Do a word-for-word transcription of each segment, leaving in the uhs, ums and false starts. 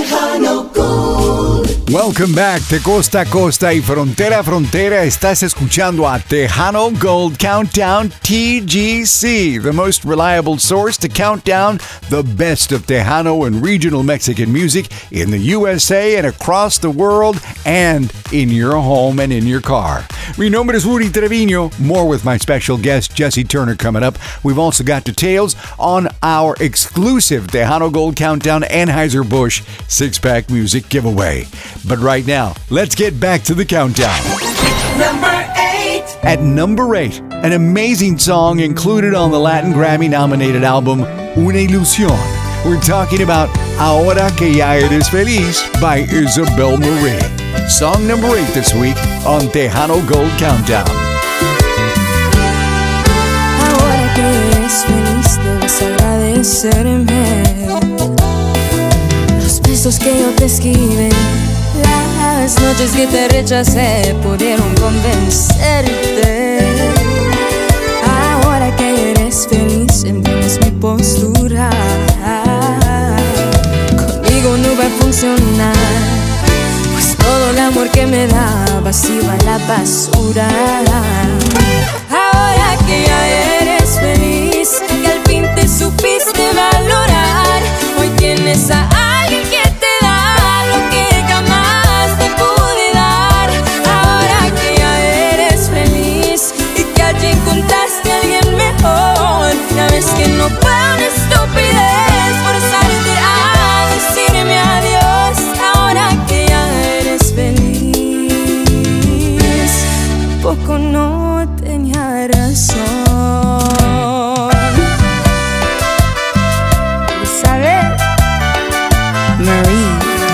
Tejano Gold. Welcome back to Costa a Costa y Frontera a Frontera. Estás escuchando a Tejano Gold Countdown T G C, the most reliable source to count down the best of Tejano and regional Mexican music in the U S A and across the world and in your home and in your car. Mi nombre es Rudy Trevino. More with my special guest, Jesse Turner, coming up. We've also got details on our exclusive Tejano Gold Countdown Anheuser-Busch six-pack music giveaway. But right now, let's get back to the countdown. Number eight. At number eight, an amazing song included on the Latin Grammy-nominated album Una Ilusión. We're talking about Ahora que ya eres feliz by Isabel Marie. Song number eight this week on Tejano Gold Countdown. Ahora que eres feliz debes agradecerme los besos que yo te esquivé, las noches que te rechacé pudieron convencerte. Ahora que eres feliz entiendes mi postura. Conmigo no va a funcionar, pues todo el amor que me dabas iba a la basura. Ahora que ya eres feliz, que al fin te supiste valorar, hoy tienes a alguien que te da lo que jamás te pude dar. Ahora que ya eres feliz y que allí encontraste a alguien mejor, ya ves que no fue una estupidez forzarte a decirme adiós. Ahora que ya eres feliz, poco no tenía razón. Isabel Marie.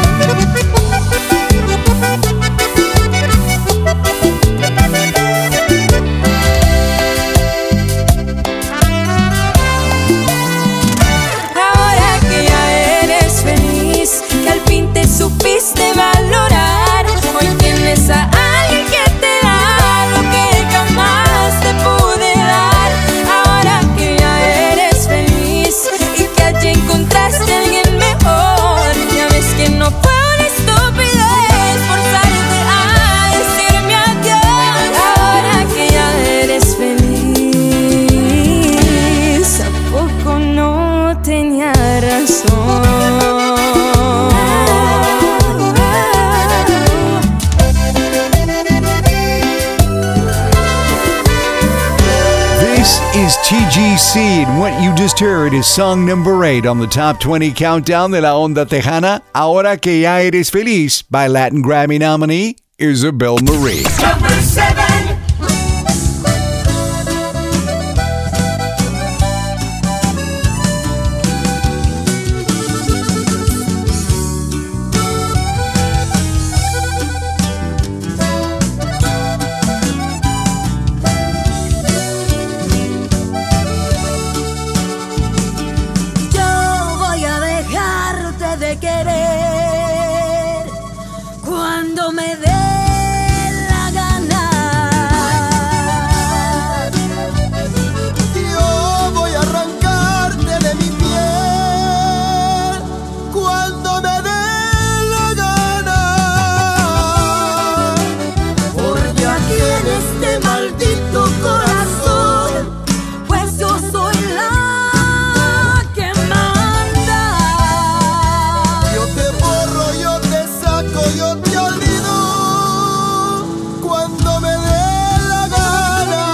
Ahora que ya eres feliz, que al fin te supiste valorar, hoy tienes a alguien que te da lo que jamás te pude dar. Ahora que ya eres feliz y que allí encontraste a alguien mejor, ya ves que no fue una estupidez forzarte a decirme adiós. Ahora que ya eres feliz, ¿a poco no tenía razón? This is T G C, and what you just heard is song number eight on the top twenty countdown de la onda tejana, Ahora que ya eres feliz, by Latin Grammy nominee Isabel Marie. Number seven. Yo voy a dejarte de querer cuando me dé la gana. Yo voy a arrancarte de mi piel cuando me dé la gana. Porque aquí en este maldito corazón, Pues yo soy la que manda. yo te borro, yo te saco, yo te olvido cuando me dé la gana.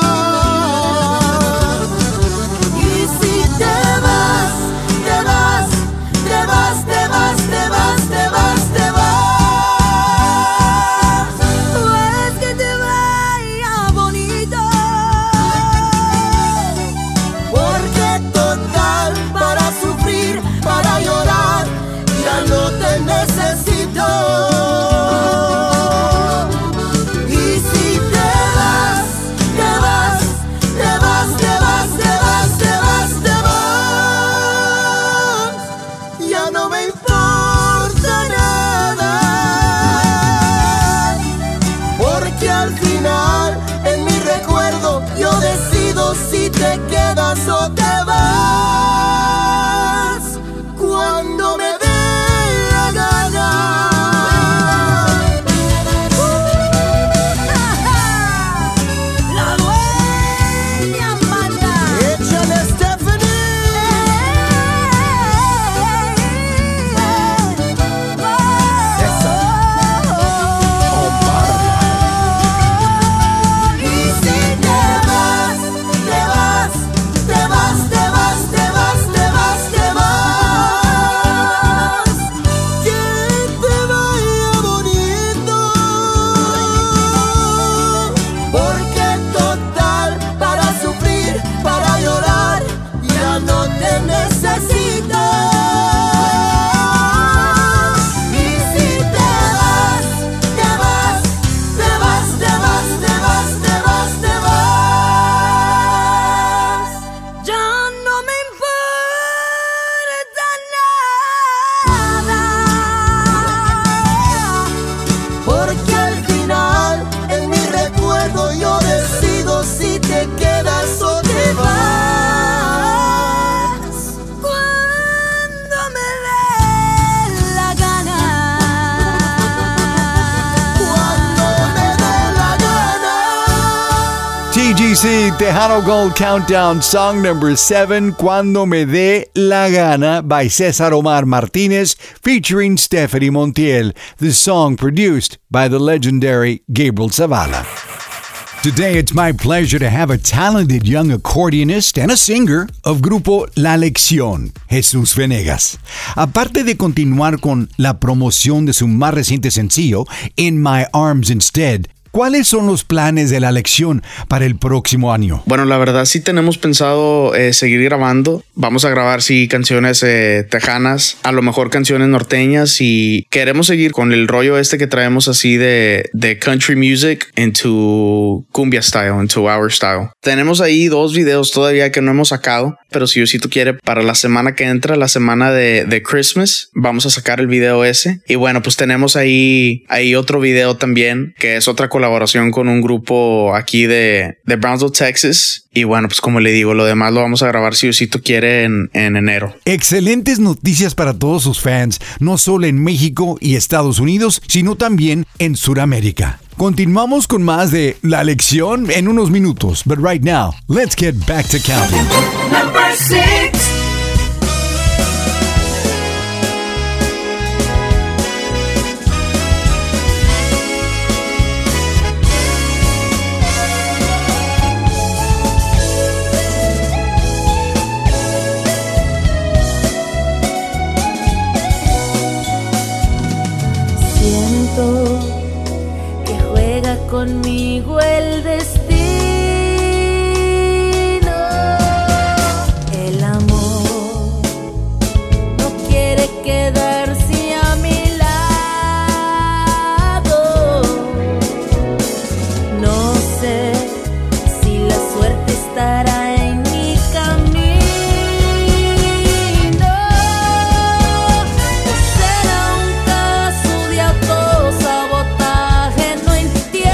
Y si te vas, te vas, te vas, te vas, te vas, te vas, te vas, pues que te vaya bonito. Porque total, para sufrir, para llorar, ya no te necesito. Y si te vas, te vas, te vas, te vas, te vas, te vas, te vas, ya no me importa nada. Porque al final, en mi recuerdo, yo decido si te quedas o te vas. Cuando me dé la gana. G C Tejano Gold Countdown Song number seven, Cuando Me Dé La Gana by César Omar Martínez featuring Stephanie Montiel. The song produced by the legendary Gabriel Zavala. Today, it's my pleasure to have a talented young accordionist and a singer of grupo La Lección, Jesús Venegas. Aparte de continuar con la promoción de su más reciente sencillo, In My Arms Instead, ¿cuáles son los planes de La Lección para el próximo año? Bueno, la verdad sí tenemos pensado eh, seguir grabando. Vamos a grabar sí canciones eh, tejanas, a lo mejor canciones norteñas, y queremos seguir con el rollo este que traemos así de, de country music into cumbia style, into our style. Tenemos ahí dos videos todavía que no hemos sacado, pero si Diosito quiere, para la semana que entra, la semana de, de Christmas, vamos a sacar el video ese. Y bueno, pues tenemos ahí, ahí otro video también, que es otra colaboración con un grupo aquí de, de Brownsville, Texas. Y bueno, pues como le digo, lo demás lo vamos a grabar si Diosito quiere en, en enero. Excelentes noticias para todos sus fans, no solo en México y Estados Unidos, sino también en Sudamérica. Continuamos con más de La Lección en unos minutos, but right now, let's get back to counting. Number six. Conmigo el destino, el amor no quiere quedarse a mi lado. No sé si la suerte estará en mi camino, o será un caso de autosabotaje, no entiendo.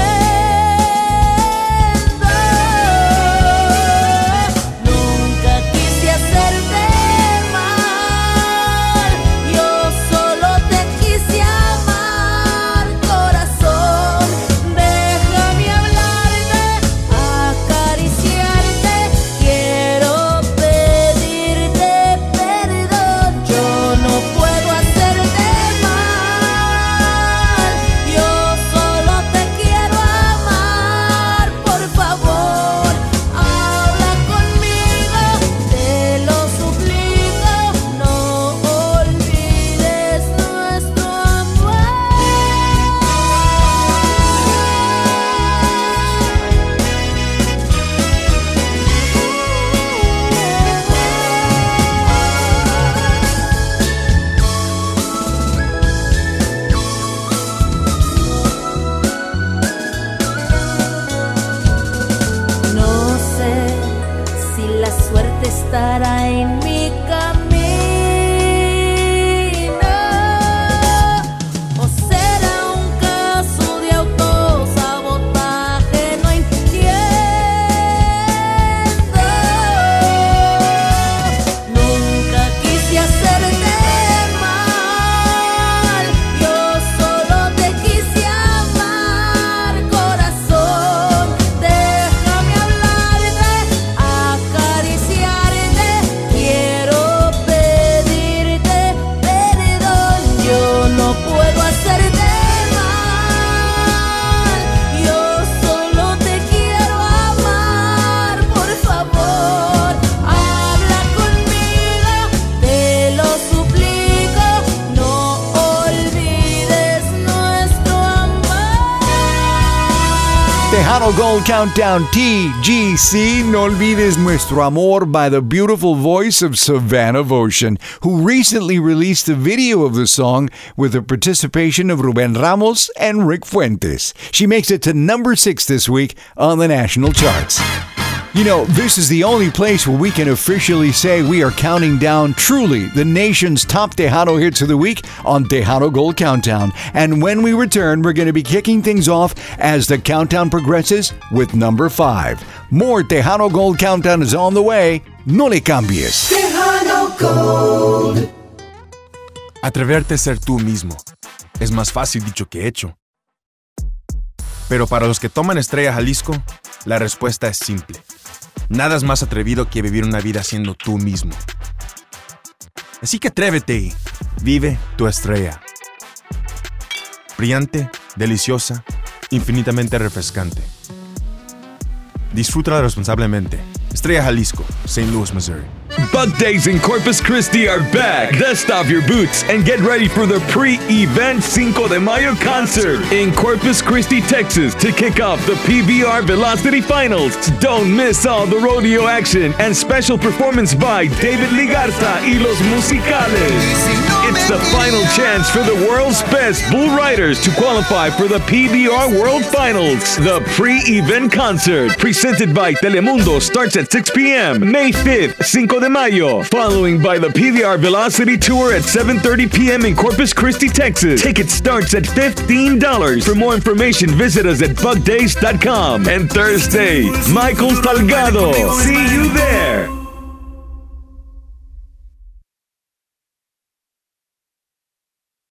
Estará en mi camino, o será un caso de autosabotaje, no entiendo. Nunca quise hacerte mal, yo solo te quise amar, corazón. Déjame hablarte, acariciar. Quiero pedirte perdón, yo no puedo hacerte mal, yo solo te quiero amar, por favor, habla conmigo, te lo suplico, no olvides nuestro amor. Tejano Gold Countdown T G C, No Olvides Nuestro Amor by the beautiful voice of Savannah Votion, who recently released a video of the song with the participation of Ruben Ramos and Rick Fuentes. She makes it to number six this week on the national charts. You know, this is the only place where we can officially say we are counting down truly the nation's top Tejano hits of the week on Tejano Gold Countdown. And when we return, we're going to be kicking things off as the countdown progresses with number five. More Tejano Gold Countdown is on the way. No le cambies. Tejano Gold. Atreverte a ser tú mismo es más fácil dicho que hecho. Pero para los que toman Estrella Jalisco, La respuesta es simple. Nada es más atrevido que vivir una vida siendo tú mismo. Así que atrévete y vive tu estrella. Brillante, deliciosa, infinitamente refrescante. Disfrútala responsablemente. Estrella Jalisco, Saint Louis, Missouri. Bug Days in Corpus Christi are back. Dust off your boots and get ready for the pre-event Cinco de Mayo concert in Corpus Christi, Texas to kick off the P B R Velocity Finals. Don't miss all the rodeo action and special performance by David Ligarza y Los Musicales. It's the final chance for the world's best bull riders to qualify for the P B R World Finals. The pre-event concert, presented by Telemundo, starts at six p.m. May fifth, Cinco de Mayo, following by the P B R Velocity Tour at seven thirty p.m. in Corpus Christi, Texas. Ticket starts at fifteen dollars. For more information, visit us at bug days dot com. And Thursday, Michael Salgado. See you there.